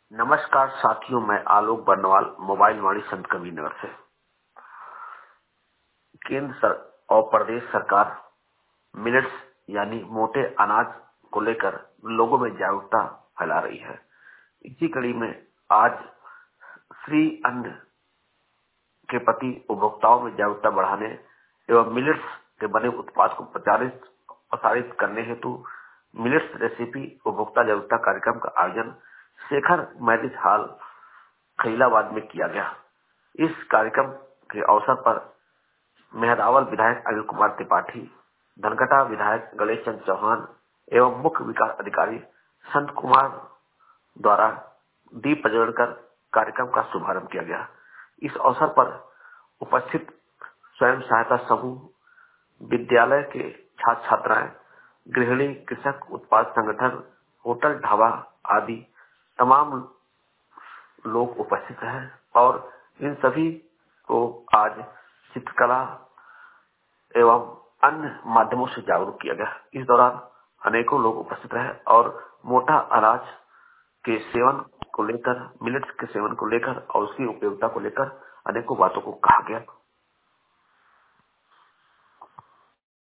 नमस्कार साथियों, मैं आलोक बर्नवाल मोबाइल वाणी संत कबीर नगर से। केंद्र और प्रदेश सरकार मिलेट्स यानी मोटे अनाज को लेकर लोगों में जागरूकता फैला रही है। इसी कड़ी में आज श्री अन्न के प्रति उपभोक्ताओं में जागरूकता बढ़ाने एवं मिलेट्स के बने उत्पाद को प्रसारित करने हेतु मिलेट्स रेसिपी उपभोक्ता जागरूकता कार्यक्रम का आयोजन शेखर मैरिज हॉल खैलाबाद में किया गया। इस कार्यक्रम के अवसर पर मेहरावल विधायक अनिल कुमार त्रिपाठी, धनघटा विधायक गणेश चंद्र चौहान एवं मुख्य विकास अधिकारी संत कुमार द्वारा दीप प्रज्वलन कर कार्यक्रम का शुभारंभ किया गया। इस अवसर पर उपस्थित स्वयं सहायता समूह, विद्यालय के छात्र छात्राएं, गृहिणी, कृषक उत्पाद संगठन, होटल ढाबा आदि तमाम लोग उपस्थित हैं और इन सभी को आज चित्रकला एवं अन्य माध्यमों से जागरूक किया गया। इस दौरान अनेकों लोग उपस्थित रहे और मोटा अनाज के सेवन को लेकर, मिलेट्स के सेवन को लेकर और उसकी उपयोगिता को लेकर अनेकों बातों को कहा गया।